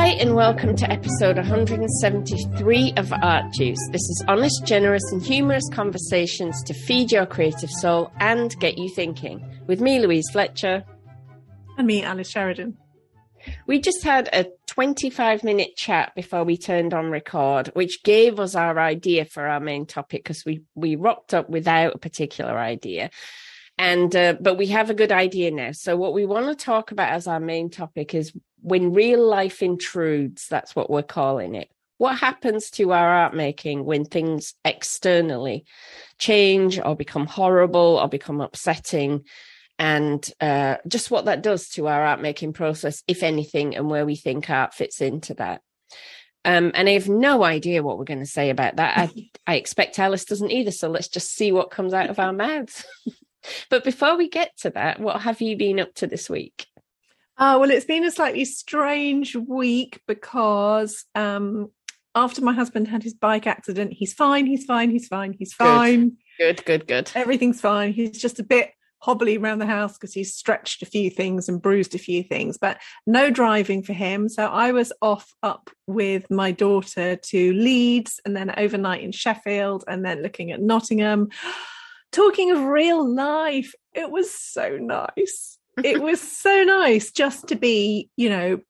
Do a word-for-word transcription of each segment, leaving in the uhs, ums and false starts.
Hi, and welcome to episode one hundred seventy-three of Art Juice. This is honest, generous, and humorous conversations to feed your creative soul and get you thinking. With me, Louise Fletcher. And me, Alice Sheridan. We just had a twenty-five minute chat before we turned on record, which gave us our idea for our main topic, because we, we rocked up without a particular idea. And uh, but we have a good idea now. So what we want to talk about as our main topic is when real life intrudes. That's what we're calling it. What happens to our art making when things externally change or become horrible or become upsetting, and uh, just what that does to our art making process, if anything, and where we think art fits into that. Um, and I have no idea what we're going to say about that. I, I expect Alice doesn't either. So let's just see what comes out of our mouths. But before we get to that, what have you been up to this week? Uh, well, it's been a slightly strange week because um, after my husband had his bike accident, he's fine, he's fine, he's fine, he's fine. Good, good, good. good. Everything's fine. He's just a bit hobbly around the house because he's stretched a few things and bruised a few things, but no driving for him. So I was off up with my daughter to Leeds and then overnight in Sheffield and then looking at Nottingham. Talking of real life, it was so nice. It was so nice just to be, you know,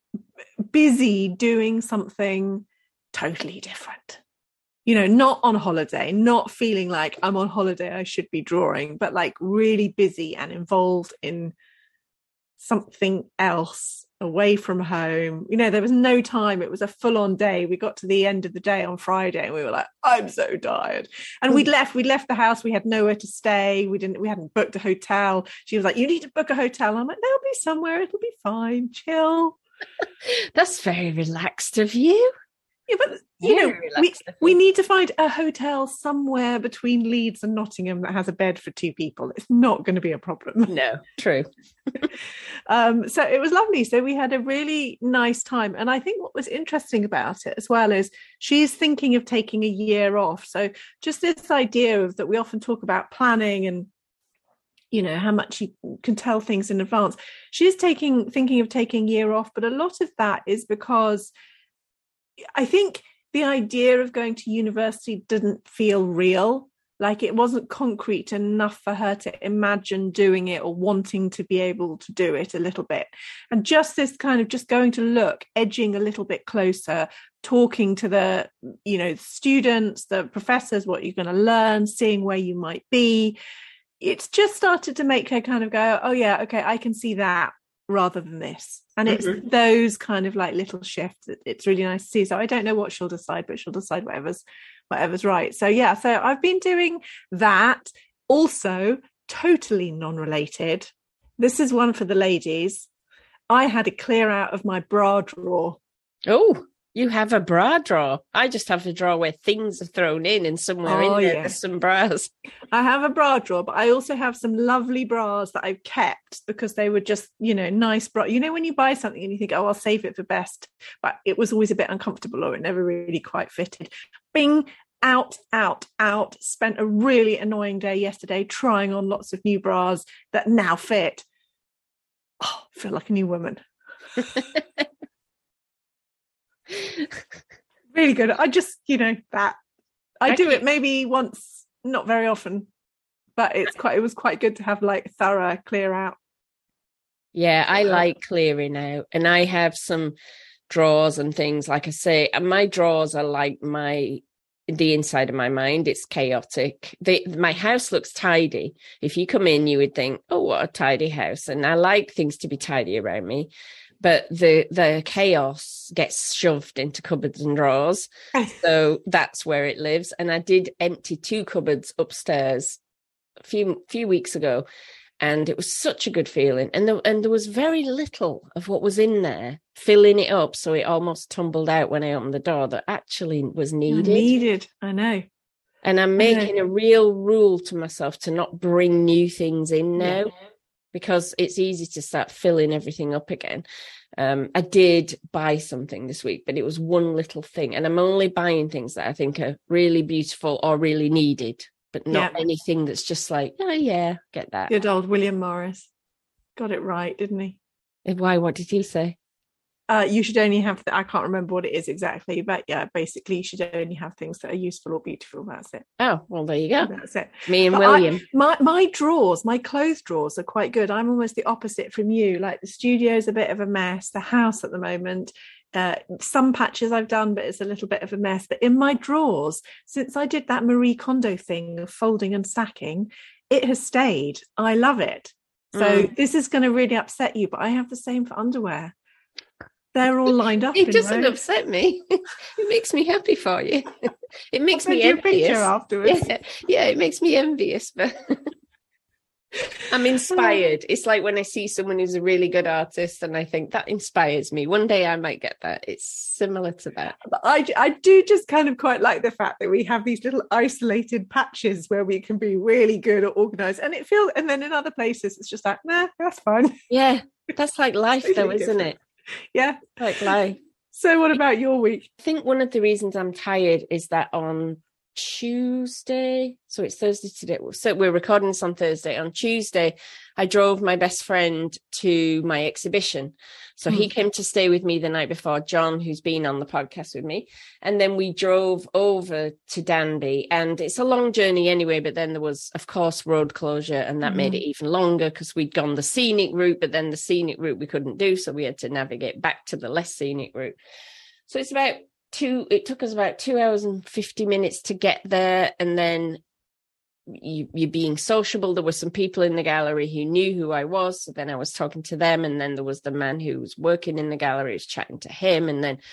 busy doing something totally different. You know, not on holiday, not feeling like I'm on holiday, I should be drawing, but like really busy and involved in something else away from home. You know, there was no time. It was a full-on day. We got to the end of the day on Friday and we were like, I'm so tired. And we'd left, we'd left the house. We had nowhere to stay. We didn't, we hadn't booked a hotel. She was like, you need to book a hotel. I'm like, there'll be somewhere. It'll be fine. Chill. That's very relaxed of you. Yeah, but you know, we, we need to find a hotel somewhere between Leeds and Nottingham that has a bed for two people. It's not going to be a problem. No, true. um, so it was lovely. So we had a really nice time. And I think what was interesting about it as well is she's thinking of taking a year off. So just this idea of that we often talk about planning and, you know, how much you can tell things in advance. She's taking thinking of taking a year off. But a lot of that is because I think the idea of going to university didn't feel real, like it wasn't concrete enough for her to imagine doing it or wanting to be able to do it a little bit. And just this kind of just going to look, edging a little bit closer, talking to the, you know, students, the professors, what you're going to learn, seeing where you might be. It's just started to make her kind of go, oh yeah, okay, I can see that rather than this. And it's mm-hmm. those kind of like little shifts that it's really nice to see. So I don't know what she'll decide, but she'll decide whatever's whatever's right. So yeah, so I've been doing that. Also, totally non-related. This is one for the ladies. I had a clear out of my bra drawer. Oh, you have a bra drawer. I just have a drawer where things are thrown in and somewhere oh, in there yeah. there's some bras. I have a bra drawer, but I also have some lovely bras that I've kept because they were just, you know, nice bra. You know, when you buy something and you think, oh, I'll save it for best, but it was always a bit uncomfortable or it never really quite fitted. Bing, out, out, out. Spent a really annoying day yesterday trying on lots of new bras that now fit. Oh, I feel like a new woman. Really good. I just, you know, that I do it maybe once, not very often, but it's quite, it was quite good to have like thorough clear out. Yeah, I like clearing out, and I have some drawers and things, like I say, and my drawers are like my, the inside of my mind. It's chaotic. They, my house looks tidy. If you come in, you would think, oh, what a tidy house. And I like things to be tidy around me. But the the chaos gets shoved into cupboards and drawers. So that's where it lives. And I did empty two cupboards upstairs a few few weeks ago. And it was such a good feeling. And there, and there was very little of what was in there, filling it up. So it almost tumbled out when I opened the door that actually was needed. Needed, I know. And I'm making a real rule to myself to not bring new things in now. Yeah. Because it's easy to start filling everything up again. Um, I did buy something this week, but it was one little thing. And I'm only buying things that I think are really beautiful or really needed, but not yeah. anything that's just like, oh, yeah, get that. Good old William Morris. Got it right, didn't he? Why? What did he say? Uh, you should only have, the, I can't remember what it is exactly, but yeah, basically you should only have things that are useful or beautiful. That's it. Oh, well, there you go. That's it. Me and But William. I, my, my drawers, my clothes drawers are quite good. I'm almost the opposite from you. Like the studio's a bit of a mess, the house at the moment, uh, some patches I've done, but it's a little bit of a mess. But in my drawers, since I did that Marie Kondo thing of folding and stacking, it has stayed. I love it. So mm. this is going to really upset you, but I have the same for underwear. They're all lined up. It doesn't row. upset me. It makes me happy for you. It makes I'll me send envious. You a picture afterwards. Yeah, yeah, it makes me envious, but I'm inspired. It's like when I see someone who's a really good artist and I think that inspires me. One day I might get that. It's similar to that. But I, I do just kind of quite like the fact that we have these little isolated patches where we can be really good or organized. And it feels, and then in other places, it's just like, nah, that's fine. Yeah, that's like life though, isn't different. it? Yeah. Like life. So what about your week? I think one of the reasons I'm tired is that on Tuesday, so it's Thursday today, so we're recording this on Thursday. On Tuesday, I drove my best friend to my exhibition. So mm. he came to stay with me the night before, John, who's been on the podcast with me. And then we drove over to Danby. And it's a long journey anyway, but then there was, of course, road closure, and that mm. made it even longer because we'd gone the scenic route, but then the scenic route we couldn't do. So we had to navigate back to the less scenic route. So it's about two, it took us about two hours and fifty minutes to get there. And then you, you're being sociable. There were some people in the gallery who knew who I was. So then I was talking to them. And then there was the man who was working in the gallery, I was chatting to him. And then,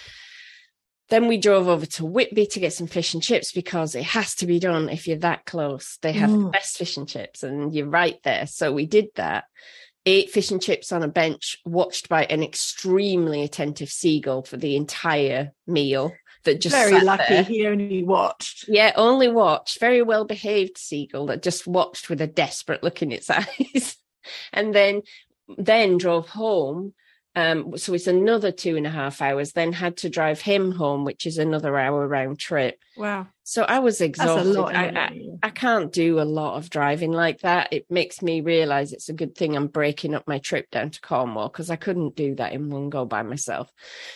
then we drove over to Whitby to get some fish and chips because it has to be done if you're that close. They have mm. the best fish and chips and you're right there. So we did that. Ate fish and chips on a bench, watched by an extremely attentive seagull for the entire meal. That just very sat lucky there. He only watched. Yeah, only watched. Very well behaved seagull that just watched with a desperate look in its eyes, and then then drove home. Um, so it's another two and a half hours. Then had to drive him home, which is another hour round trip. Wow. So I was exhausted. That's a lot, I, I, I can't do a lot of driving like that. It makes me realise it's a good thing I'm breaking up my trip down to Cornwall because I couldn't do that in one go by myself.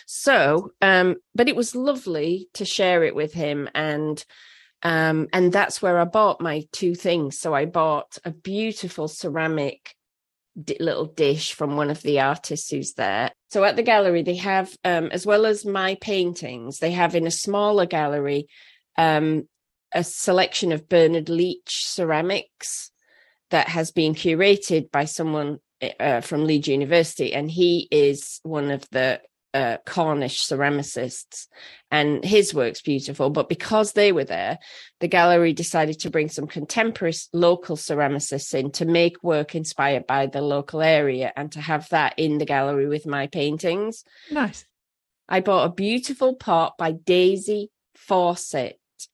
So, um, but it was lovely to share it with him, and um, and that's where I bought my two things. So I bought a beautiful ceramic little dish from one of the artists who's there. So at the gallery, they have, um, as well as my paintings, they have in a smaller gallery, um, a selection of Bernard Leach ceramics that has been curated by someone uh, from Leeds University. And he is one of the uh, Cornish ceramicists, and his work's beautiful. But because they were there, the gallery decided to bring some contemporary local ceramicists in to make work inspired by the local area and to have that in the gallery with my paintings. Nice. I bought a beautiful pot by Daisy Fawcett,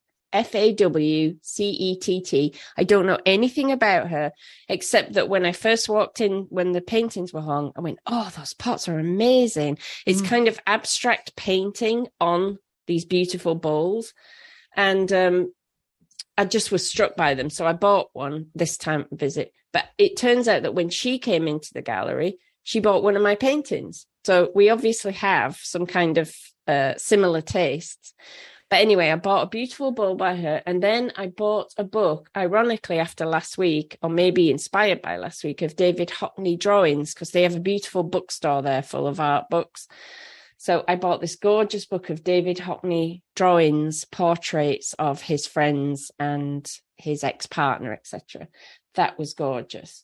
F A W C E T T. I don't know anything about her, except that when I first walked in, when the paintings were hung, I went, oh, those pots are amazing. It's mm. kind of abstract painting on these beautiful bowls. And um, I just was struck by them. So I bought one this time visit. But it turns out that when she came into the gallery, she bought one of my paintings. So we obviously have some kind of uh, similar tastes. But anyway, I bought a beautiful bowl by her, and then I bought a book, ironically, after last week, or maybe inspired by last week, of David Hockney drawings, because they have a beautiful bookstore there full of art books. So I bought this gorgeous book of David Hockney drawings, portraits of his friends and his ex-partner, et cetera. That was gorgeous.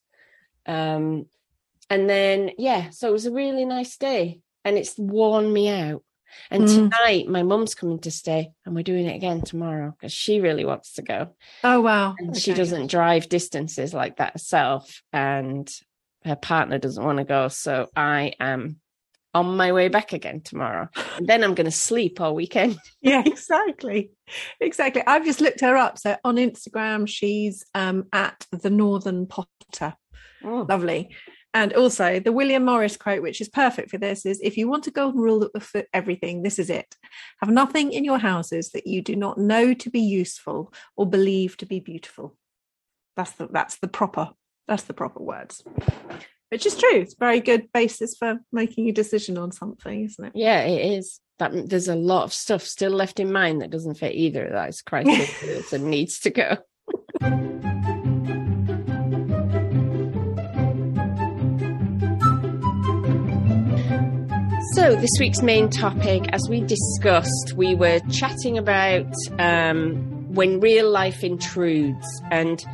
Um, and then, yeah, so it was a really nice day, and it's worn me out. And mm. tonight, my mum's coming to stay, and we're doing it again tomorrow because she really wants to go. Oh, wow. And okay. she doesn't drive distances like that herself, and her partner doesn't want to go. So I am on my way back again tomorrow. And then I'm going to sleep all weekend. Yeah, exactly. Exactly. I've just looked her up. So on Instagram, she's um, at the Northern Potter. Oh. Lovely. And also the William Morris quote, which is perfect for this, is if you want a golden rule that will fit everything, this is it. Have nothing in your houses that you do not know to be useful or believe to be beautiful. That's the that's the proper that's the proper words. Which is true. It's a very good basis for making a decision on something, isn't it? Yeah, it is. That there's a lot of stuff still left in mine that doesn't fit either of those criteria and needs to go. So this week's main topic, as we discussed, we were chatting about um, when real life intrudes, and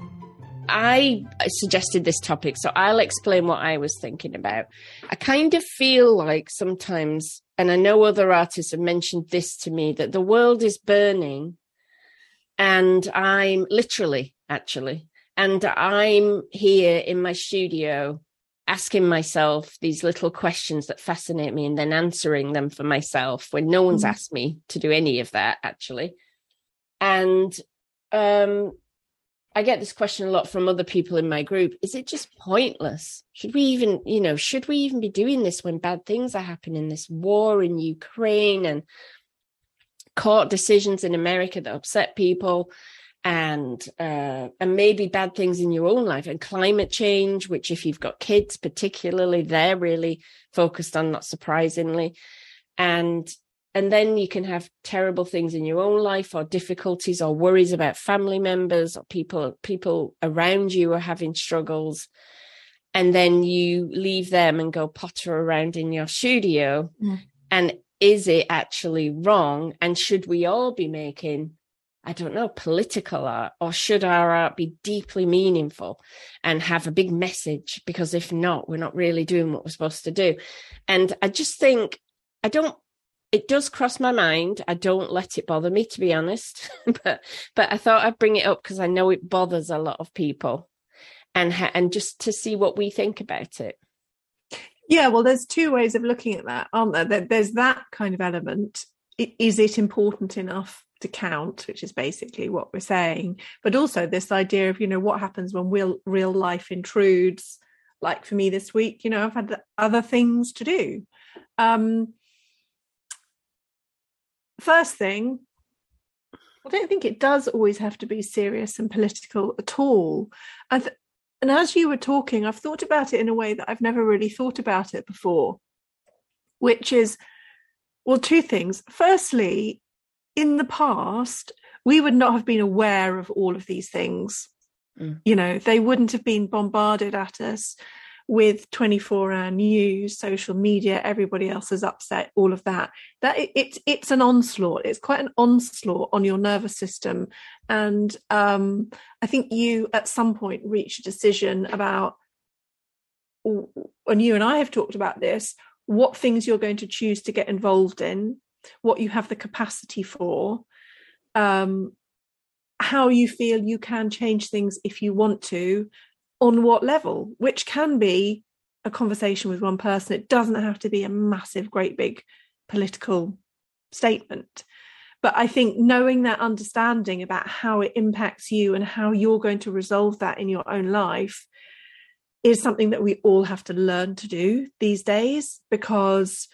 I suggested this topic, so I'll explain what I was thinking about. I kind of feel like sometimes, and I know other artists have mentioned this to me, that the world is burning, and I'm literally, actually, and I'm here in my studio asking myself these little questions that fascinate me and then answering them for myself when no one's mm-hmm. asked me to do any of that, actually. And um, I get this question a lot from other people in my group. Is it just pointless? Should we even, you know, should we even be doing this when bad things are happening? This war in Ukraine and court decisions in America that upset people, and uh, and maybe bad things in your own life, and climate change, which if you've got kids particularly, they're really focused on, not surprisingly. And and then you can have terrible things in your own life, or difficulties or worries about family members or people people around you are having struggles. And then you leave them and go potter around in your studio. Mm. And is it actually wrong? And should we all be making, I don't know, political art, or should our art be deeply meaningful and have a big message? Because if not, we're not really doing what we're supposed to do. And I just think, I don't, it does cross my mind. I don't let it bother me, to be honest. but but I thought I'd bring it up because I know it bothers a lot of people, and ha- and just to see what we think about it. Yeah, well, there's two ways of looking at that, aren't there? There's that kind of element. Is it important enough to count, which is basically what we're saying, but also this idea of, you know, what happens when real real life intrudes. Like for me this week, you know, I've had other things to do. Um, first thing, I don't think it does always have to be serious and political at all. I th- and as you were talking, I've thought about it in a way that I've never really thought about it before, which is, well, two things. Firstly, in the past, we would not have been aware of all of these things. Mm. You know, they wouldn't have been bombarded at us with twenty-four hour news, social media, everybody else is upset, all of that. That it, it, it's an onslaught. It's quite an onslaught on your nervous system. And um, I think you at some point reach a decision about, and you and I have talked about this, what things you're going to choose to get involved in, what you have the capacity for, um, how you feel you can change things if you want to, on what level, which can be a conversation with one person. It doesn't have to be a massive, great big political statement. But I think knowing that understanding about how it impacts you and how you're going to resolve that in your own life is something that we all have to learn to do these days, because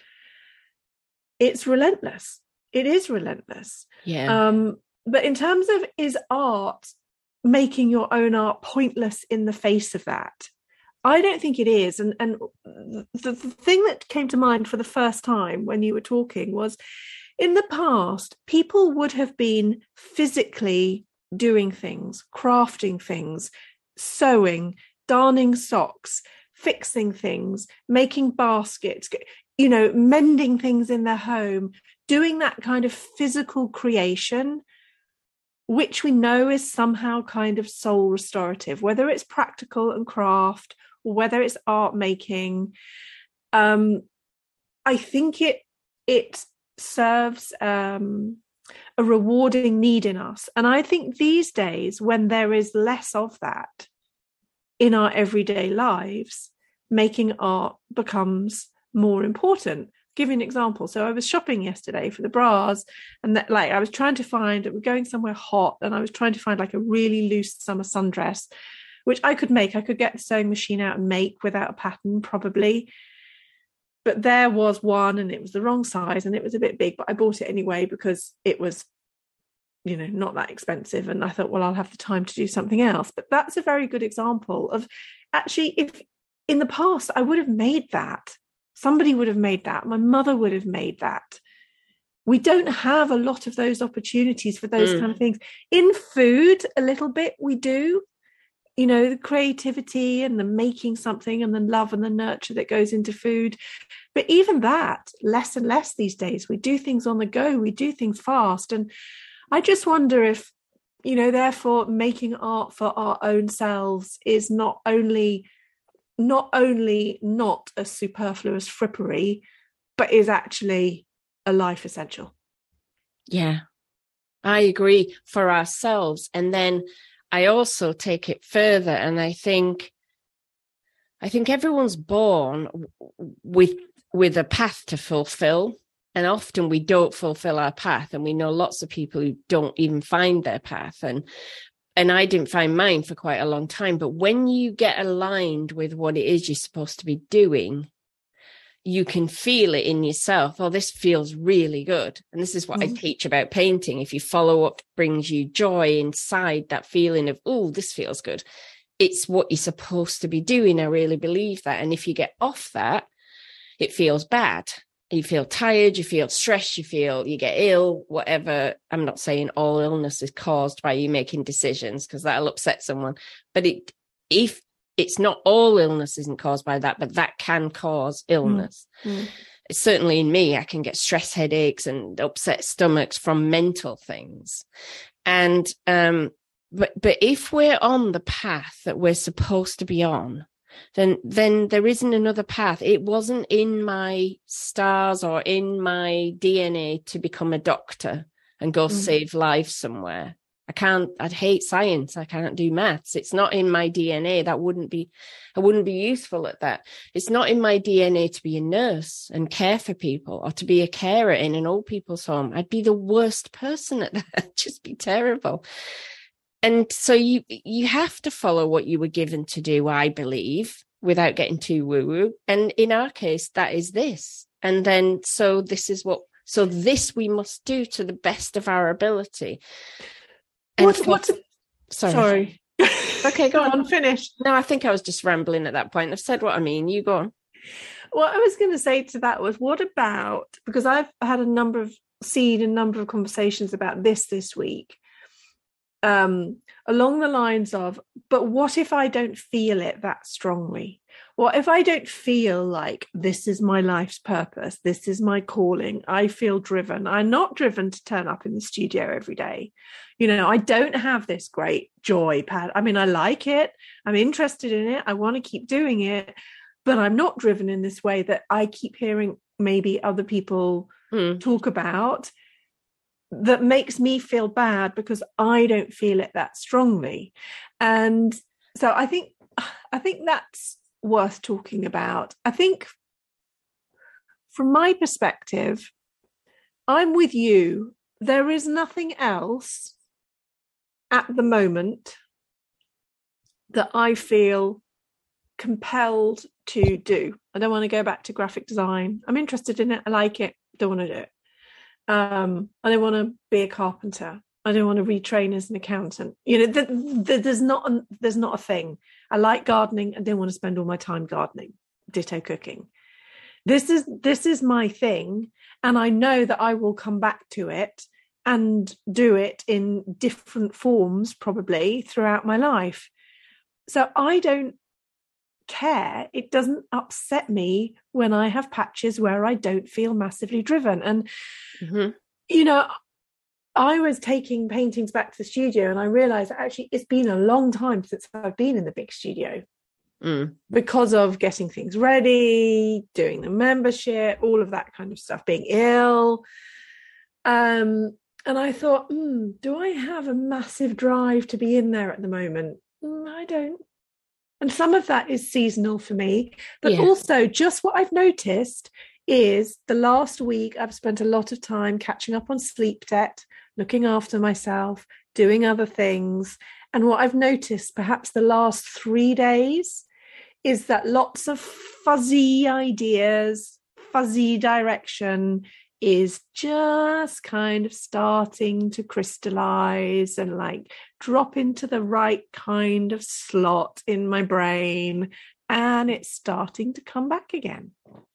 it's relentless. It is relentless. Yeah. Um, but in terms of, is art, making your own art, pointless in the face of that? I don't think it is. And, and the, the thing that came to mind for the first time when you were talking was, in the past, people would have been physically doing things, crafting things, sewing, darning socks, fixing things, making baskets, you know, mending things in their home, doing that kind of physical creation, which we know is somehow kind of soul restorative, whether it's practical and craft or whether it's art making. Um, I think it it serves um, a rewarding need in us. And I think these days, when there is less of that in our everyday lives, making art becomes more important. Give you an example. So I was shopping yesterday for the bras, and that, like, I was trying to find, we're going somewhere hot, and I was trying to find like a really loose summer sundress, which I could make. I could get the sewing machine out and make without a pattern, probably. But there was one, and it was the wrong size, and it was a bit big, but I bought it anyway because it was, you know, not that expensive. And I thought, well, I'll have the time to do something else. But that's a very good example of actually, if in the past, I would have made that. Somebody would have made that. My mother would have made that. We don't have a lot of those opportunities for those mm. kind of things. In food, a little bit we do. You know, the creativity and the making something and the love and the nurture that goes into food. But even that, less and less these days. We do things on the go. We do things fast. And I just wonder if, you know, therefore making art for our own selves is not only not only not a superfluous frippery, but is actually a life essential. Yeah, I agree, for ourselves. And then I also take it further, and I think I think everyone's born with with a path to fulfill, and often we don't fulfill our path, and we know lots of people who don't even find their path, and and I didn't find mine for quite a long time. But when you get aligned with what it is you're supposed to be doing, you can feel it in yourself. Oh, this feels really good. And this is what mm-hmm. I teach about painting. If you follow what brings you joy inside, that feeling of, oh, this feels good, it's what you're supposed to be doing. I really believe that. And if you get off that, it feels bad. You feel tired, you feel stressed, you feel you get ill, whatever. I'm not saying all illness is caused by you making decisions, because that'll upset someone. But it, if it's not all illness isn't caused by that, but that can cause illness. Mm. Certainly in me, I can get stress headaches and upset stomachs from mental things. And, um, but, but if we're on the path that we're supposed to be on, then, then there isn't another path. It wasn't in my stars or in my D N A to become a doctor and go mm. save lives somewhere. I can't, I'd hate science. I can't do maths. It's not in my D N A. That wouldn't be, I wouldn't be useful at that. It's not in my D N A to be a nurse and care for people, or to be a carer in an old people's home. I'd be the worst person at that. It'd just be terrible. And so you, you have to follow what you were given to do, I believe, without getting too woo-woo. And in our case, that is this. And then, so this is what, so this we must do to the best of our ability. And what, for, what's, sorry. sorry. Okay, go, go on. on, finish. No, I think I was just rambling at that point. I've said what I mean. You go on. What I was going to say to that was, what about, because I've had a number of, seen a number of conversations about this this week, um, along the lines of, but what if I don't feel it that strongly? What if I don't feel like this is my life's purpose? This is my calling. I feel driven. I'm not driven to turn up in the studio every day. You know, I don't have this great joy pad. I mean, I like it. I'm interested in it. I want to keep doing it, but I'm not driven in this way that I keep hearing maybe other people mm. talk about, that makes me feel bad because I don't feel it that strongly. And so I think, I think that's worth talking about. I think from my perspective, I'm with you. There is nothing else at the moment that I feel compelled to do. I don't want to go back to graphic design. I'm interested in it. I like it. Don't want to do it. Um, I don't want to be a carpenter. I don't want to retrain as an accountant. You know, the, the, there's not a, there's not a thing. I like gardening. I don't want to spend all my time gardening. Ditto cooking. This is this is my thing, and I know that I will come back to it and do it in different forms probably throughout my life. So I don't care. It doesn't upset me when I have patches where I don't feel massively driven. And mm-hmm. you know, I was taking paintings back to the studio, and I realized actually it's been a long time since I've been in the big studio mm. because of getting things ready, doing the membership, all of that kind of stuff, being ill. Um, and I thought, mm, do I have a massive drive to be in there at the moment? Mm, I don't. And some of that is seasonal for me, but yeah. also just what I've noticed is the last week I've spent a lot of time catching up on sleep debt, looking after myself, doing other things. And what I've noticed perhaps the last three days is that lots of fuzzy ideas, fuzzy direction is just kind of starting to crystallize and like drop into the right kind of slot in my brain, and it's starting to come back again.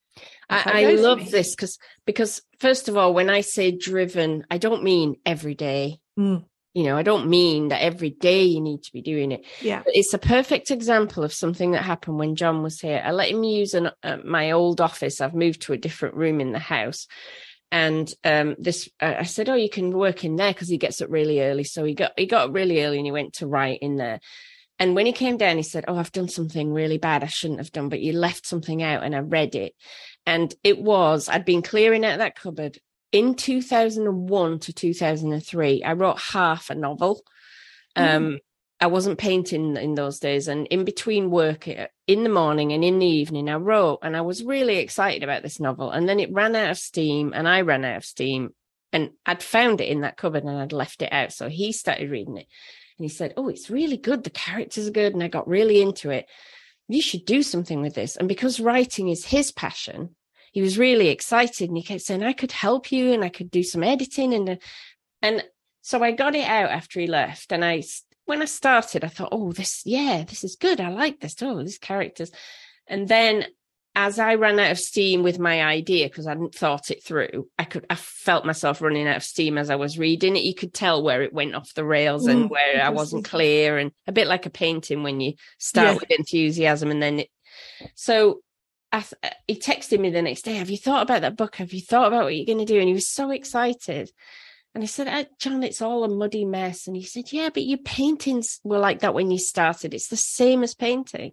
I, I love this because because first of all, when I say driven, I don't mean every day. Mm. You know, I don't mean that every day you need to be doing it. Yeah, but it's a perfect example of something that happened when John was here. I let him use an, uh, my old office. I've moved to a different room in the house. And um, this, uh, I said, oh, you can work in there because he gets up really early. So he got he got up really early and he went to write in there. And when he came down, he said, oh, I've done something really bad I shouldn't have done, but you left something out. And I read it. And it was, I'd been clearing out that cupboard. In two thousand one to two thousand three, I wrote half a novel. Um, mm. I wasn't painting in those days. And in between work, in the morning and in the evening, I wrote, and I was really excited about this novel. And then it ran out of steam and I ran out of steam, and I'd found it in that cupboard and I'd left it out. So he started reading it and he said, oh, it's really good. The characters are good. And I got really into it. You should do something with this. And because writing is his passion, he was really excited and he kept saying, I could help you and I could do some editing. And, and so I got it out after he left. And I, when I started, I thought, oh, this, yeah, this is good. I like this. Oh, these characters. And then as I ran out of steam with my idea, because I hadn't thought it through, I could, I felt myself running out of steam as I was reading it. You could tell where it went off the rails and mm, where I wasn't clear, and a bit like a painting when you start yeah. with enthusiasm and then it, so I th- he texted me the next day, have you thought about that book? Have you thought about what you're going to do? And he was so excited. And I said, oh, John, it's all a muddy mess. And he said, yeah, but your paintings were like that when you started. It's the same as painting.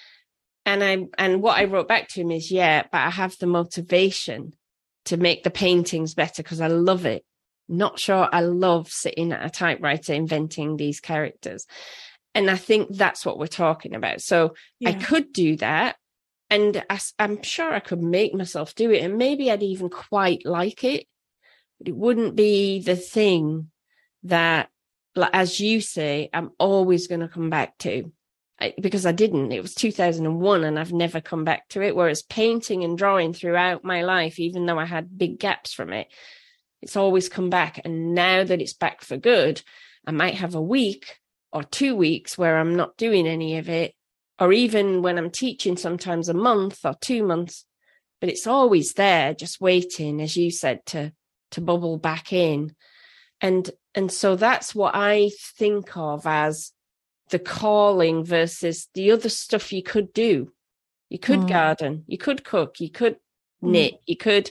And I and what I wrote back to him is, yeah, but I have the motivation to make the paintings better because I love it. Not sure I love sitting at a typewriter inventing these characters. And I think that's what we're talking about. So yeah. I could do that. And I, I'm sure I could make myself do it. And maybe I'd even quite like it. But it wouldn't be the thing that, as you say, I'm always going to come back to. I, because I didn't. It was two thousand one and I've never come back to it. Whereas painting and drawing throughout my life, even though I had big gaps from it, it's always come back. And now that it's back for good, I might have a week or two weeks where I'm not doing any of it. Or even when I'm teaching, sometimes a month or two months, but it's always there, just waiting, as you said, to to bubble back in. And and so that's what I think of as the calling versus the other stuff you could do. You could mm. garden, you could cook, you could knit, mm. you could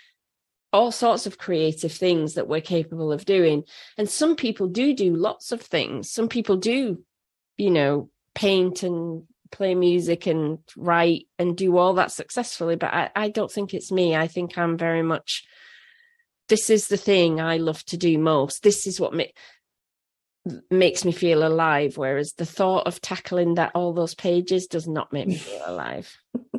all sorts of creative things that we're capable of doing. And some people do do lots of things. Some people do, you know, paint and play music and write and do all that successfully. But I, I don't think it's me. I think I'm very much, this is the thing I love to do most. This is what ma- makes me feel alive. Whereas the thought of tackling that, all those pages does not make me feel alive.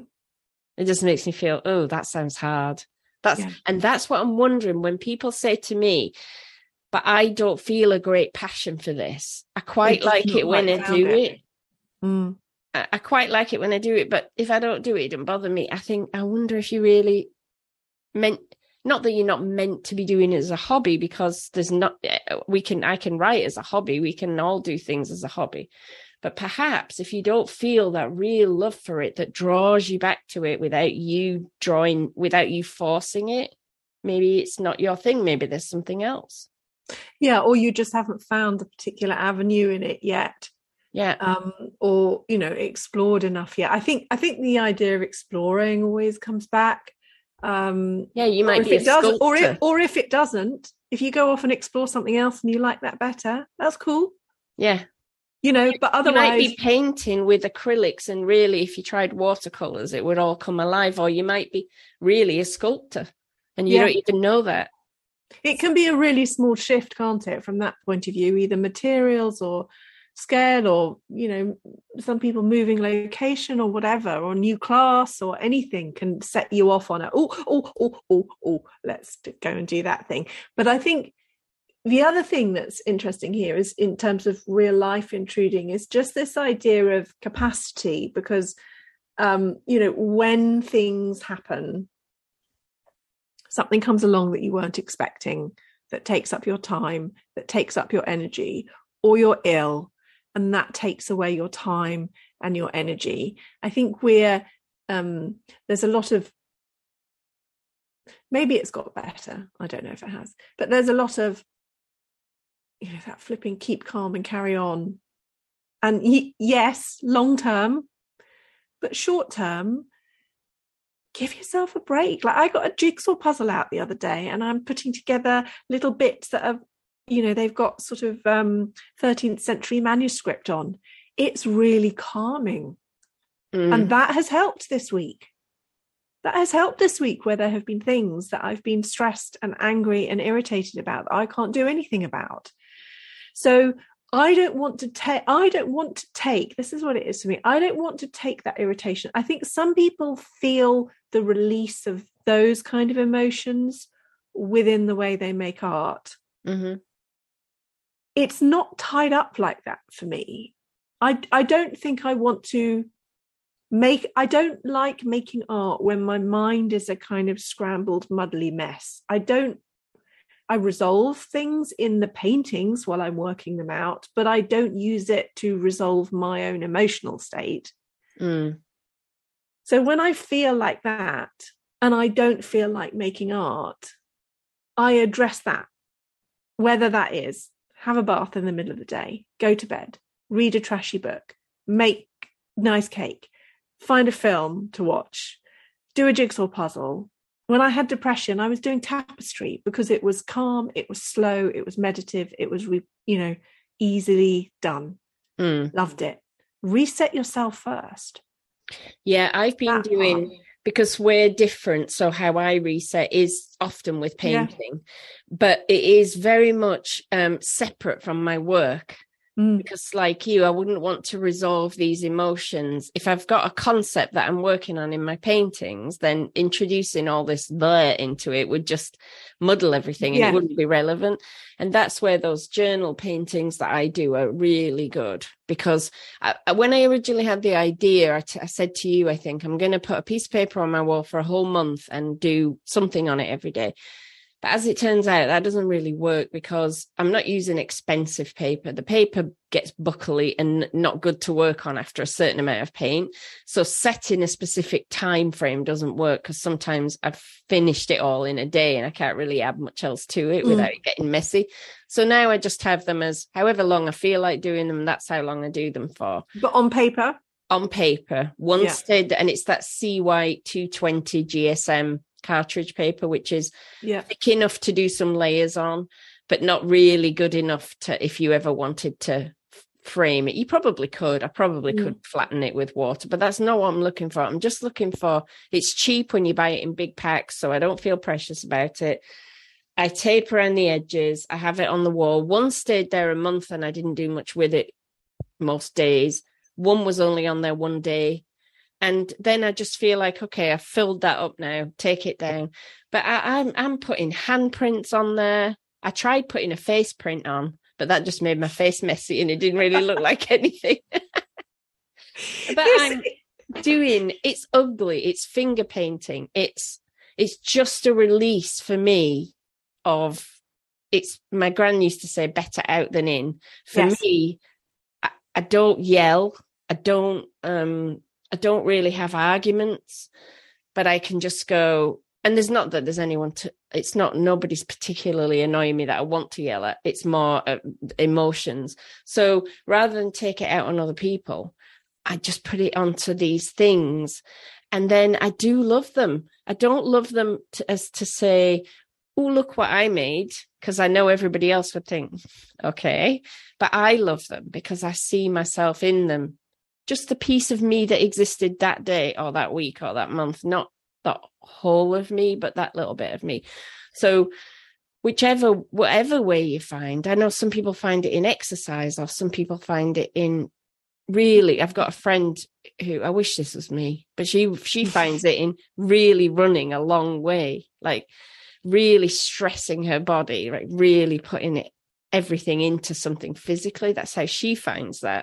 It just makes me feel, oh, that sounds hard. That's, yeah. And that's what I'm wondering when people say to me, but I don't feel a great passion for this. I quite like it when I do it. it. Mm. I, I quite like it when I do it, but if I don't do it, it doesn't bother me. I think, I wonder if you really meant, not that you're not meant to be doing it as a hobby, because there's not, we can, I can write as a hobby. We can all do things as a hobby. But perhaps if you don't feel that real love for it that draws you back to it without you drawing, without you forcing it, maybe it's not your thing. Maybe there's something else. Yeah, or you just haven't found the particular avenue in it yet. Yeah. Um, or, you know, explored enough yet. I think I think the idea of exploring always comes back. Um, yeah, you might be a does, or if, or if it doesn't, if you go off and explore something else and you like that better, that's cool. Yeah. You know, but otherwise, you might be painting with acrylics, and really, if you tried watercolors, it would all come alive. Or you might be really a sculptor, and you yeah. don't even know that. It can be a really small shift, can't it, from that point of view, either materials or scale, or, you know, some people moving location or whatever, or new class or anything can set you off on it. Oh, oh, oh, oh, oh, let's go and do that thing. But I think the other thing that's interesting here is, in terms of real life intruding, is just this idea of capacity, because, um, you know, when things happen, something comes along that you weren't expecting, that takes up your time, that takes up your energy, or you're ill, and that takes away your time and your energy. I think we're, um, there's a lot of, maybe it's got better, I don't know if it has, but there's a lot of, you know, that flipping keep calm and carry on. And y- yes, long term, but short term, give yourself a break. Like I got a jigsaw puzzle out the other day, and I'm putting together little bits that are, you know, they've got sort of um, thirteenth century manuscript on. It's really calming. Mm. And that has helped this week. That has helped this week where there have been things that I've been stressed and angry and irritated about that I can't do anything about. So I don't want to take, I don't want to take, this is what it is for me. I don't want to take that irritation. I think some people feel the release of those kind of emotions within the way they make art. Mm-hmm. It's not tied up like that for me. I, I don't think I want to make, I don't like making art when my mind is a kind of scrambled, muddly mess. I don't, I resolve things in the paintings while I'm working them out, but I don't use it to resolve my own emotional state. Mm. So when I feel like that, and I don't feel like making art, I address that, whether that is have a bath in the middle of the day, go to bed, read a trashy book, make nice cake, find a film to watch, do a jigsaw puzzle. When I had depression, I was doing tapestry because it was calm, it was slow, it was meditative, it was, you know, easily done. Mm. Loved it. Reset yourself first. Yeah, I've been that doing, part. Because we're different. So how I reset is often with painting, yeah. But it is very much um, separate from my work. Mm. Because like you, I wouldn't want to resolve these emotions. If I've got a concept that I'm working on in my paintings, then introducing all this blur into it would just muddle everything and yeah. It wouldn't be relevant. And that's where those journal paintings that I do are really good. Because I, when I originally had the idea, I, t- I said to you, I think I'm going to put a piece of paper on my wall for a whole month and do something on it every day. But as it turns out, that doesn't really work because I'm not using expensive paper. The paper gets buckly and not good to work on after a certain amount of paint. So setting a specific time frame doesn't work because sometimes I've finished it all in a day and I can't really add much else to it mm. without it getting messy. So now I just have them as however long I feel like doing them. That's how long I do them for. But on paper? On paper. One yeah. stud, and it's that C Y two twenty G S M cartridge paper, which is yeah. thick enough to do some layers on, but not really good enough to, if you ever wanted to f- frame it, you probably could. I probably mm. could flatten it with water, but that's not what I'm looking for. I'm just looking for, it's cheap when you buy it in big packs, so I don't feel precious about it. I tape around the edges. I have it on the wall. One stayed there a month and I didn't do much with it most days. One was only on there one day. And then I just feel like, okay, I've filled that up now, take it down. But I, I'm I'm putting handprints on there. I tried putting a face print on, but that just made my face messy and it didn't really look like anything. But I'm doing, it's ugly. It's finger painting. It's it's just a release for me of, it's, my gran used to say better out than in. For yes. me, I, I don't yell. I don't, um, I don't really have arguments, but I can just go, and there's not that there's anyone to, it's not, nobody's particularly annoying me that I want to yell at. It's more uh, emotions. So rather than take it out on other people, I just put it onto these things. And then I do love them. I don't love them to, as to say, oh, look what I made, because I know everybody else would think, okay, but I love them because I see myself in them. Just the piece of me that existed that day or that week or that month, not the whole of me, but that little bit of me. So whichever, whatever way you find, I know some people find it in exercise or some people find it in really, I've got a friend who, I wish this was me, but she, she finds it in really running a long way, like really stressing her body, like really putting it, everything into something physically. That's how she finds that.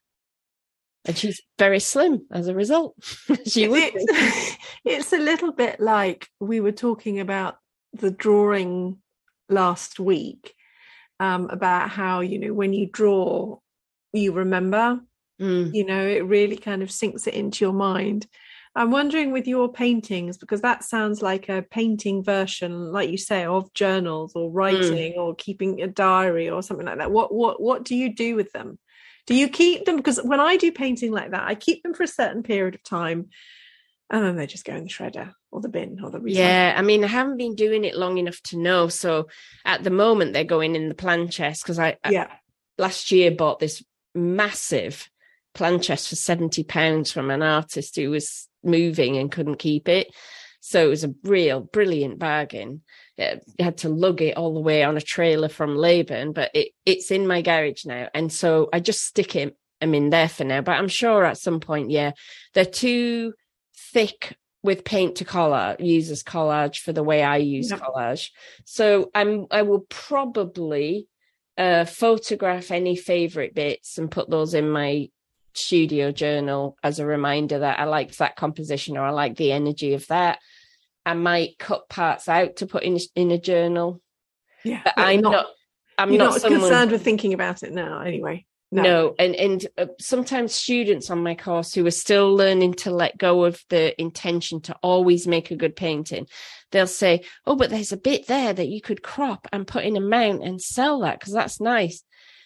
And she's very slim as a result. she would it's, it's a little bit like we were talking about the drawing last week um, about how, you know, when you draw, you remember, mm. you know, it really kind of sinks it into your mind. I'm wondering with your paintings, because that sounds like a painting version, like you say, of journals or writing mm. or keeping a diary or something like that. What what what do you do with them? Do you keep them? Because when I do painting like that, I keep them for a certain period of time and then they just go in the shredder or the bin or the recycle. Yeah, I mean, I haven't been doing it long enough to know. So at the moment, they're going in the plant chest because I, yeah. I last year bought this massive plant chest for seventy pounds from an artist who was moving and couldn't keep it. So it was a real brilliant bargain. I had to lug it all the way on a trailer from Laban, but it, it's in my garage now. And so I just stick it, I'm in there for now, but I'm sure at some point, yeah, they're too thick with paint to collage, use as collage for the way I use yep. collage. So I'm, I will probably uh, photograph any favorite bits and put those in my studio journal as a reminder that I liked that composition or I like the energy of that. I might cut parts out to put in in a journal. Yeah, but I'm not, not. I'm you're not, not someone, concerned with thinking about it now, anyway. No, no. and and uh, sometimes students on my course who are still learning to let go of the intention to always make a good painting, they'll say, "Oh, but there's a bit there that you could crop and put in a mount and sell that because that's nice."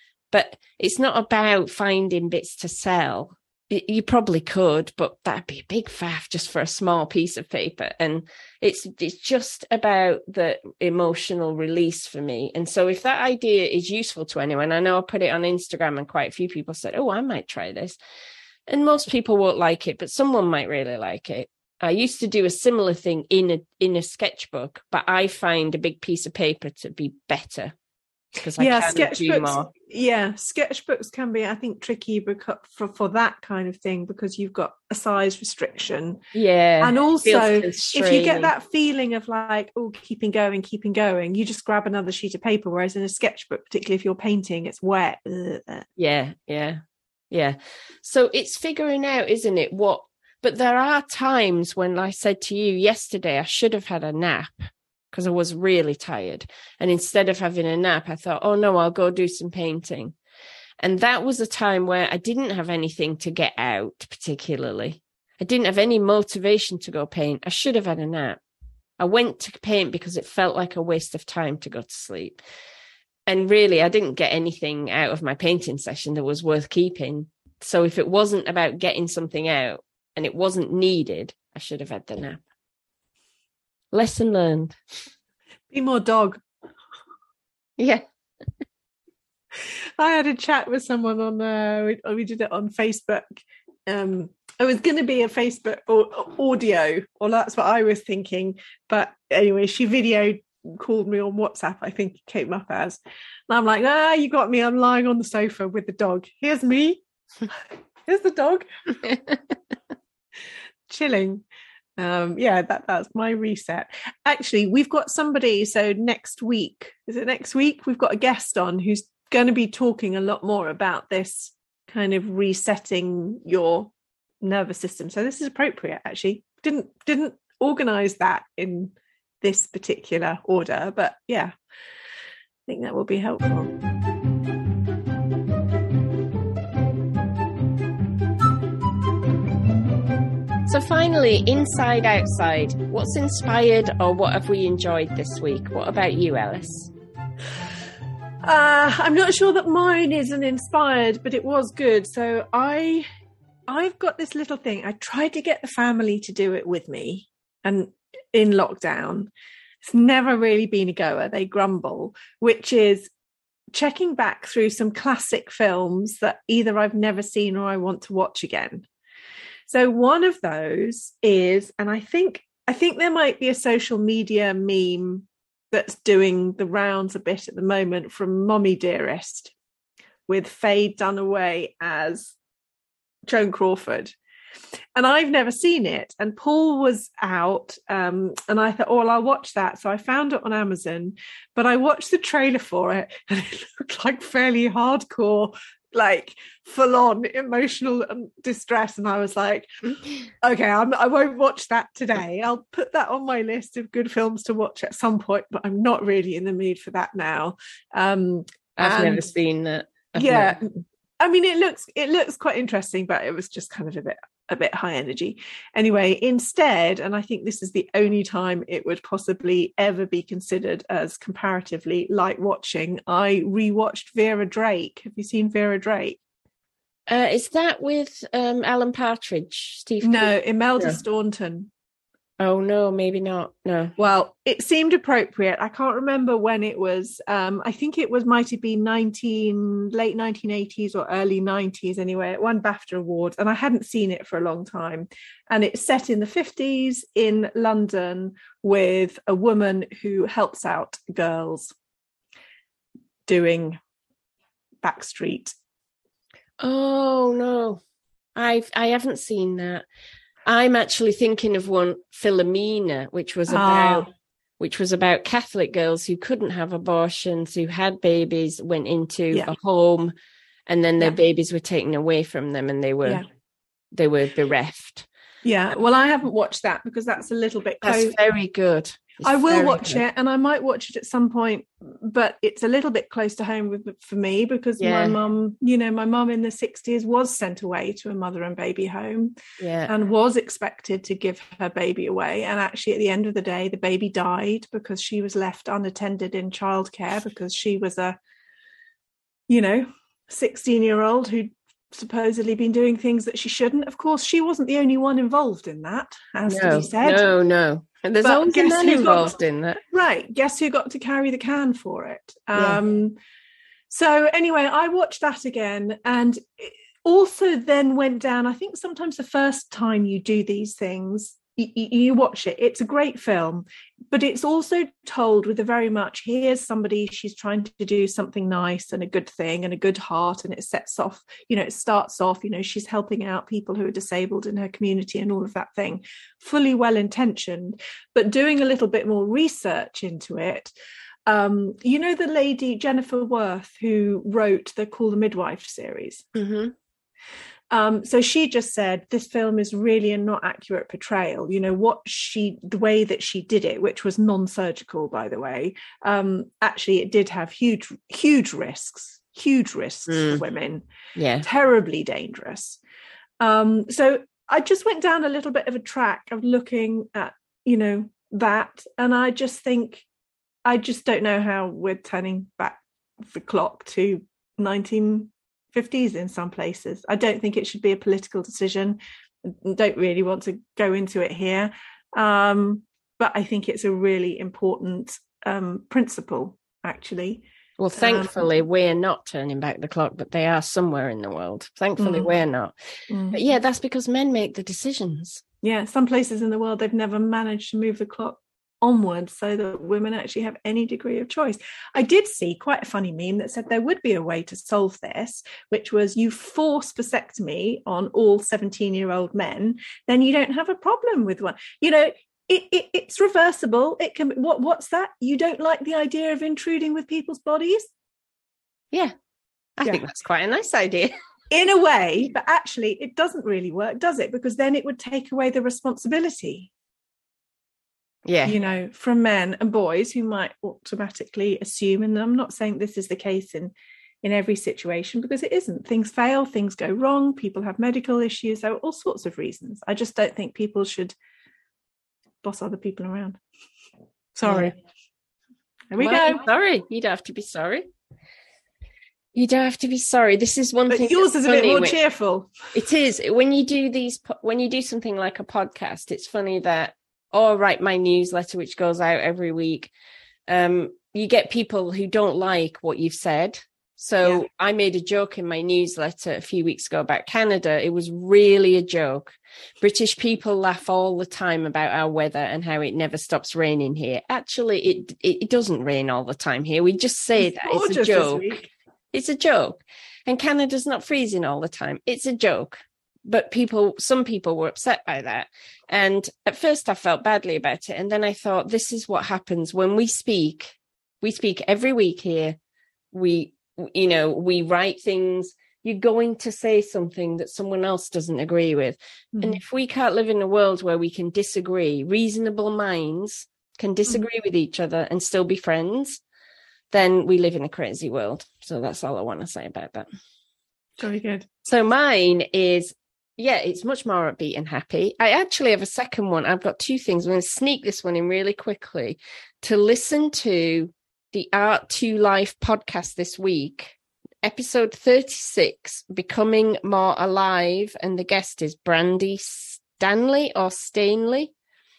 But it's not about finding bits to sell. You probably could, but that'd be a big faff just for a small piece of paper. And it's it's just about the emotional release for me. And so if that idea is useful to anyone, I know I put it on Instagram and quite a few people said, oh, I might try this. And most people won't like it, but someone might really like it. I used to do a similar thing in a in a sketchbook, but I find a big piece of paper to be better. Because I yeah, can do more. Yeah, sketchbooks can be, I think, tricky because for, for that kind of thing because you've got a size restriction. Yeah, and also if you get that feeling of like, oh, keeping going, keeping going, you just grab another sheet of paper. Whereas in a sketchbook, particularly if you're painting, it's wet. Ugh. Yeah, yeah, yeah. So it's figuring out, isn't it? What? But there are times when I said to you yesterday, I should have had a nap. Because I was really tired. And instead of having a nap, I thought, oh, no, I'll go do some painting. And that was a time where I didn't have anything to get out particularly. I didn't have any motivation to go paint. I should have had a nap. I went to paint because it felt like a waste of time to go to sleep. And really, I didn't get anything out of my painting session that was worth keeping. So if it wasn't about getting something out and it wasn't needed, I should have had the nap. Lesson learned. Be more dog. Yeah. I had a chat with someone on, uh, we, we did it on Facebook. Um, it was going to be a Facebook or, audio, or that's what I was thinking. But anyway, she video called me on WhatsApp, I think it came up as. And I'm like, ah, you got me. I'm lying on the sofa with the dog. Here's me. Here's the dog. Chilling. Um, yeah, that, that's my reset. Actually, we've got somebody, so next week, is it next week? We've got a guest on who's going to be talking a lot more about this kind of resetting your nervous system. So this is appropriate, actually. Didn't didn't organise that in this particular order, but yeah, I think that will be helpful. So finally, inside, outside, what's inspired or what have we enjoyed this week? What about you, Alice? Uh, I'm not sure that mine isn't inspired, but it was good. So I, I've got this little thing. I tried to get the family to do it with me, and in lockdown, it's never really been a goer. They grumble, which is checking back through some classic films that either I've never seen or I want to watch again. So one of those is, and I think I think there might be a social media meme that's doing the rounds a bit at the moment from Mommy Dearest with Faye Dunaway as Joan Crawford. And I've never seen it. And Paul was out um, and I thought, oh, well, I'll watch that. So I found it on Amazon, but I watched the trailer for it and it looked like fairly hardcore like full on emotional distress. And I was like, okay, I'm, I won't watch that today. I'll put that on my list of good films to watch at some point, but I'm not really in the mood for that now. Um, I've and, never seen that. I've yeah. never... I mean, it looks, it looks quite interesting, but it was just kind of a bit, a bit high energy. Anyway, instead, and I think this is the only time it would possibly ever be considered as comparatively light watching, I rewatched Vera Drake. Have you seen Vera Drake? Uh, is that with um, Alan Partridge, Steve? No, Imelda no. Staunton. Oh no, maybe not. No. Well, it seemed appropriate. I can't remember when it was. Um, I think it was might have been nineteen late nineteen eighties or early nineties. Anyway, it won BAFTA awards, and I hadn't seen it for a long time. And it's set in the fifties in London with a woman who helps out girls doing backstreet. Oh no, I've I haven't seen that. I'm actually thinking of one, Philomena, which was about ah. which was about Catholic girls who couldn't have abortions, who had babies, went into yeah. a home, and then their yeah. babies were taken away from them, and they were yeah. they were bereft. Yeah, well, I haven't watched that because that's a little bit close. That's very good. It's I will watch good. it, and I might watch it at some point, but it's a little bit close to home with, for me because yeah. my mum, you know, my mum in the sixties was sent away to a mother and baby home yeah. and was expected to give her baby away. And actually, at the end of the day, the baby died because she was left unattended in childcare because she was a, you know, sixteen-year-old who'd supposedly been doing things that she shouldn't. Of course, she wasn't the only one involved in that, as no, to be said. No, no. And there's but always a man involved got, in that. Right. Guess who got to carry the can for it? Um, yeah. So anyway, I watched that again and also then went down. I think sometimes the first time you do these things, you, you watch it. It's a great film, but it's also told with a very much, here's somebody, she's trying to do something nice and a good thing and a good heart. And it sets off, you know, it starts off, you know, she's helping out people who are disabled in her community and all of that thing, fully well-intentioned, but doing a little bit more research into it. Um, you know, the lady, Jennifer Worth, who wrote the Call the Midwife series. Mm-hmm. Um, so she just said this film is really a not accurate portrayal. You know, what she, the way that she did it, which was non-surgical, by the way, um, actually it did have huge, huge risks, huge risks mm. for women. Yeah. Terribly dangerous. Um, so I just went down a little bit of a track of looking at, you know, that. And I just think, I just don't know how we're turning back the clock to nineteen fifties in some places. I don't think it should be a political decision. I don't really want to go into it here. Um, but I think it's a really important um, principle, actually. Well, thankfully, um, we're not turning back the clock, but they are somewhere in the world. Thankfully, mm, we're not. Mm. But yeah, that's because men make the decisions. Yeah, some places in the world, they've never managed to move the clock onwards so that women actually have any degree of choice. I did see quite a funny meme that said there would be a way to solve this, which was you force vasectomy on all seventeen-year-old men, then you don't have a problem with one. You know, it, it, it's reversible. It can. What what's that? You don't like the idea of intruding with people's bodies? Yeah, I yeah. think that's quite a nice idea. In a way, but actually it doesn't really work, does it? Because then it would take away the responsibility. Yeah, you know, from men and boys who might automatically assume, and I'm not saying this is the case in in every situation because it isn't. Things fail, things go wrong, people have medical issues, there are all sorts of reasons. I just don't think people should boss other people around. Sorry. Yeah. There we well, go. Sorry, you don't have to be sorry. You don't have to be sorry. This is one but thing. Yours is a bit more when, cheerful. It is. When you do these, when you do something like a podcast, it's funny that, or write my newsletter, which goes out every week. Um, you get people who don't like what you've said. So yeah. I made a joke in my newsletter a few weeks ago about Canada. It was really a joke. British people laugh all the time about our weather and how it never stops raining here. Actually, it it, it doesn't rain all the time here. We just say it's that it's a joke. It's a joke. And Canada's not freezing all the time. It's a joke. But people, some people were upset by that. And at first I felt badly about it. And then I thought, this is what happens when we speak. We speak every week here. We, you know, we write things. you're going to say something that someone else doesn't agree with. Mm-hmm. And if we can't live in a world where we can disagree, reasonable minds can disagree mm-hmm. with each other and still be friends, then we live in a crazy world. So that's all I want to say about that. Very good. So mine is, yeah, it's much more upbeat and happy. I actually have a second one. I've got two things. I'm going to sneak this one in really quickly. To listen to the Art to Life podcast this week, episode thirty-six, Becoming More Alive, and the guest is Brandy Stanley or Stanley.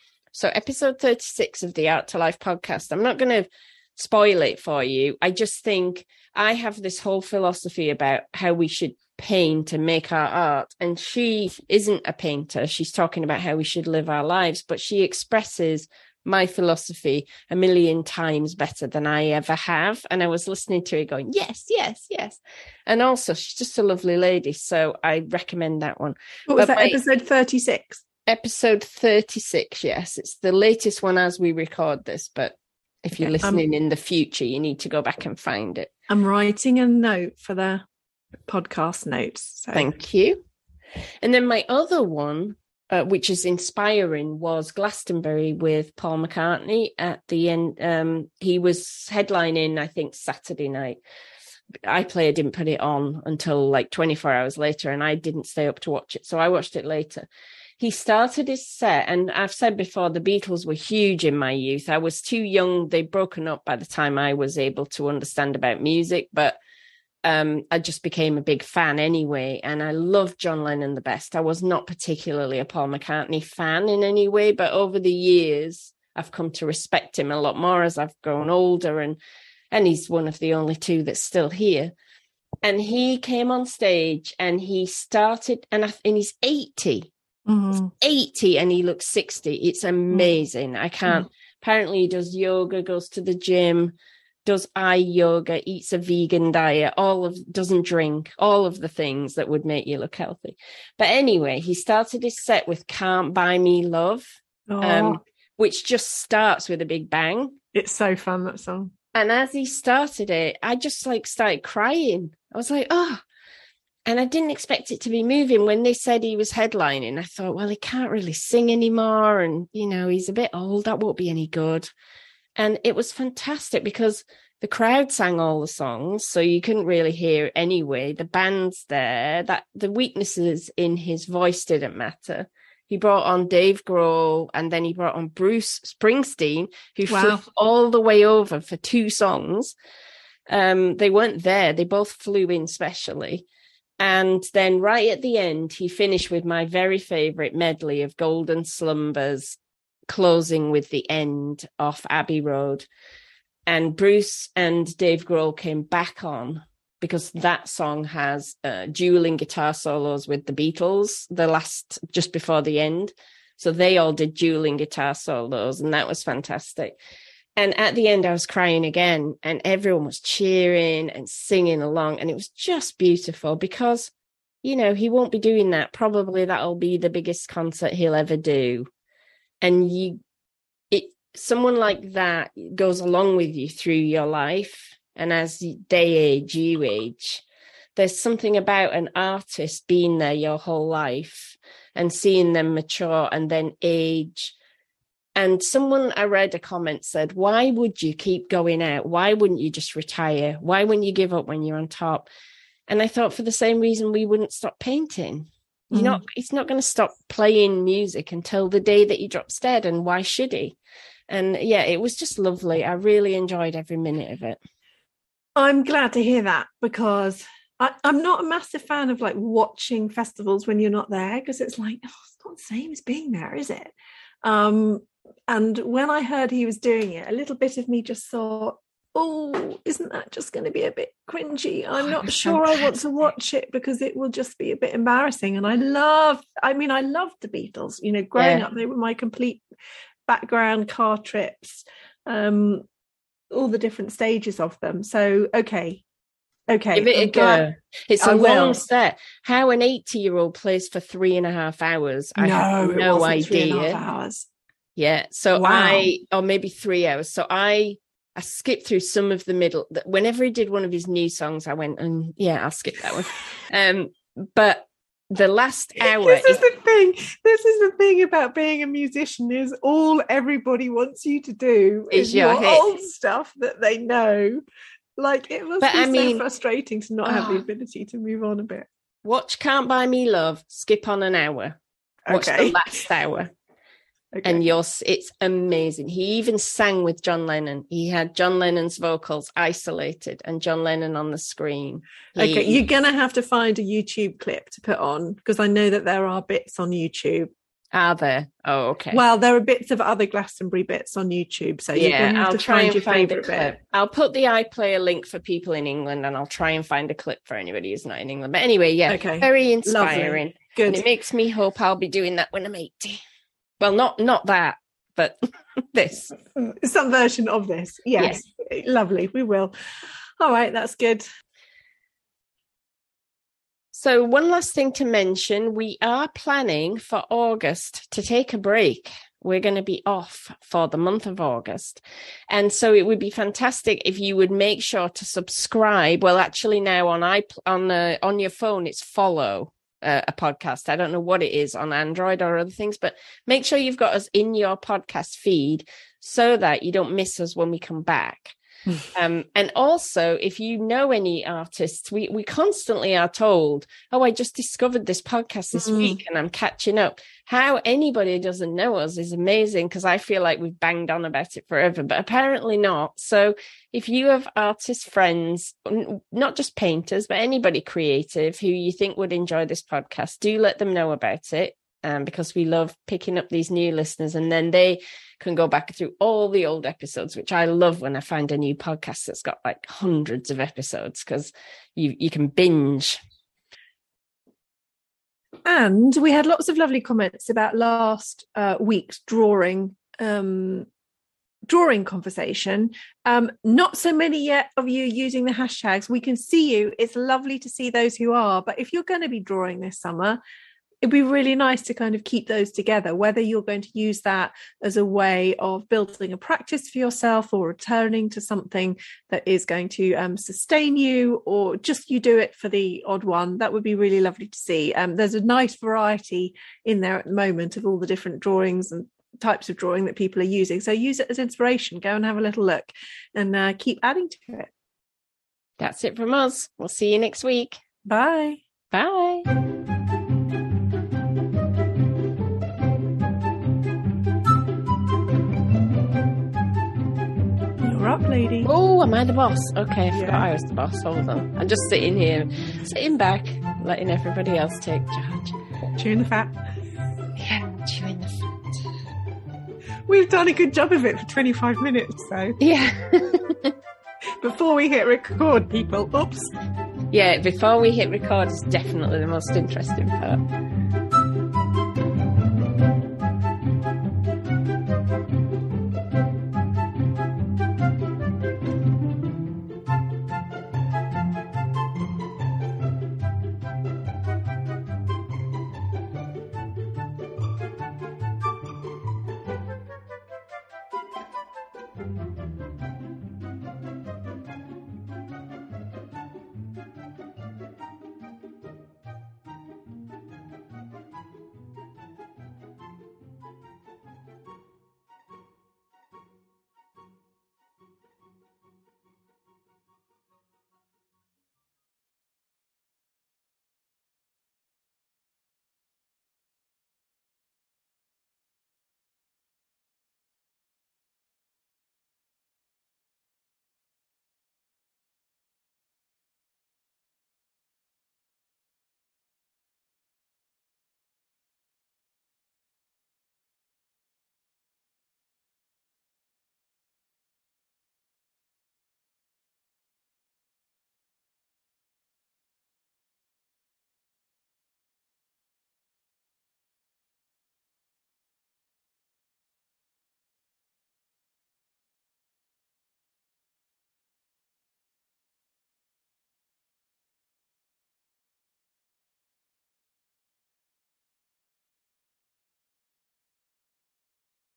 So episode thirty-six of the Art to Life podcast. I'm not going to spoil it for you. I just think I have this whole philosophy about how we should paint and make our art, and she isn't a painter. She's talking about how we should live our lives, but she expresses my philosophy a million times better than I ever have. And I was listening to it going, yes, yes, yes. And also she's just a lovely lady, so I recommend that one. What was but that, my, episode thirty-six? Episode thirty-six, yes. It's the latest one as we record this, but if you're okay, listening um, in the future, you need to go back and find it. I'm writing a note for the podcast notes. So. Thank you. And then my other one, uh, which is inspiring, was Glastonbury with Paul McCartney at the end. Um, he was headlining, I think, Saturday night. iPlayer didn't put it on until like twenty-four hours later, and I didn't stay up to watch it. So I watched it later. He started his set, and I've said before, the Beatles were huge in my youth. I was too young. They'd broken up by the time I was able to understand about music, but um, I just became a big fan anyway. And I loved John Lennon the best. I was not particularly a Paul McCartney fan in any way, but over the years, I've come to respect him a lot more as I've grown older. And, and he's one of the only two that's still here. And he came on stage and he started, and, I, and he's eighty. Mm-hmm. eighty and he looks sixty. It's amazing. I can't. Mm-hmm. Apparently he does yoga, goes to the gym, does eye yoga, eats a vegan diet, all of doesn't drink, all of the things that would make you look healthy. But anyway, he started his set with Can't Buy Me Love, oh. um, which just starts with a big bang. It's so fun, that song. And as he started it, I just like started crying. I was like, oh. And I didn't expect it to be moving. When they said he was headlining, I thought, well, he can't really sing anymore. And, you know, he's a bit old. That won't be any good. And it was fantastic because the crowd sang all the songs, so you couldn't really hear anyway. The band's there. That the weaknesses in his voice didn't matter. He brought on Dave Grohl, and then he brought on Bruce Springsteen, who wow. flew all the way over for two songs. Um, they weren't there. They both flew in specially. And then right at the end, he finished with my very favourite medley of Golden Slumbers, closing with the end off Abbey Road. And Bruce and Dave Grohl came back on because that song has uh, dueling guitar solos with the Beatles, the last, just before the end. So they all did dueling guitar solos, and that was fantastic. And at the end, I was crying again, and everyone was cheering and singing along. And it was just beautiful because, you know, he won't be doing that. Probably that'll be the biggest concert he'll ever do. And you, it, someone like that goes along with you through your life. And as they age, you age. There's something about an artist being there your whole life and seeing them mature and then age. And someone, I read a comment, said, why would you keep going out? Why wouldn't you just retire? Why wouldn't you give up when you're on top? And I thought, for the same reason we wouldn't stop painting. You're mm. not, it's not going to stop playing music until the day that he drops dead. And why should he? And yeah, it was just lovely. I really enjoyed every minute of it. I'm glad to hear that, because I, I'm not a massive fan of like watching festivals when you're not there, because it's like, oh, it's not the same as being there, is it? Um, and when I heard he was doing it, a little bit of me just thought, oh, isn't that just going to be a bit cringy? I'm oh, not sure fantastic. I want to watch it because it will just be a bit embarrassing. And I love, I mean, I loved the Beatles, you know, growing yeah. up, they were my complete background, car trips, um, all the different stages of them. So, okay. Okay. Give it a go. It's a long set. How an eighty-year-old plays for three and a half hours, I no, have no idea. Three and a half hours. Yeah. So wow. I, or maybe three hours. So I I skipped through some of the middle. Whenever he did one of his new songs, I went, um, yeah, I'll skip that one. Um, but the last hour. This is the thing. This is the thing about being a musician is all everybody wants you to do is, is your, your old stuff that they know. Like it must but, be I so mean, frustrating to not oh, have the ability to move on a bit. Watch Can't Buy Me Love, skip on an hour. Watch okay. the last hour. Okay. And you're, it's amazing. He even sang with John Lennon. He had John Lennon's vocals isolated and John Lennon on the screen. He, okay, you're going to have to find a YouTube clip to put on because I know that there are bits on YouTube. Are there? Oh, okay. Well, there are bits of other Glastonbury bits on YouTube. So you're yeah, going to have I'll to try find and your find a favourite clip. bit. I'll put the iPlayer link for people in England and I'll try and find a clip for anybody who's not in England. But anyway, yeah, okay. very inspiring. Lovely. Good. And it makes me hope I'll be doing that when I'm eighty. Well, not not that. But this. Some version of this. Yes. yes. Lovely. We will. All right. That's good. So one last thing to mention. We are planning for August to take a break. We're going to be off for the month of August. And so it would be fantastic if you would make sure to subscribe. Well, actually now on iP- on uh, on your phone, it's follow. Uh, a podcast. I don't know what it is on Android or other things, but make sure you've got us in your podcast feed so that you don't miss us when we come back. um, and also, if you know any artists, we, we constantly are told, oh, I just discovered this podcast this mm. week and I'm catching up. How anybody doesn't know us is amazing because I feel like we've banged on about it forever, but apparently not. So if you have artist friends, not just painters, but anybody creative who you think would enjoy this podcast, do let them know about it. Um, because we love picking up these new listeners and then they can go back through all the old episodes, which I love when I find a new podcast that's got like hundreds of episodes because you, you can binge. And we had lots of lovely comments about last uh, week's drawing um, drawing conversation. Um, not so many yet of you using the hashtags. We can see you. It's lovely to see those who are. But if you're going to be drawing this summer, it'd be really nice to kind of keep those together, whether you're going to use that as a way of building a practice for yourself or returning to something that is going to um, sustain you, or just you do it for the odd one. That would be really lovely to see. Um, there's a nice variety in there at the moment of all the different drawings and types of drawing that people are using. So use it as inspiration. Go and have a little look and uh, keep adding to it. That's it from us. We'll see you next week. Bye. Bye. Up, lady. Oh, am I the boss? Okay, I forgot yeah. I was the boss. Hold on. I'm just sitting here, sitting back, letting everybody else take charge. Chewing the fat. Yeah, chewing the fat. We've done a good job of it for twenty-five minutes, though. Yeah. Before we hit record, people. Oops. Yeah, before we hit record is definitely the most interesting part.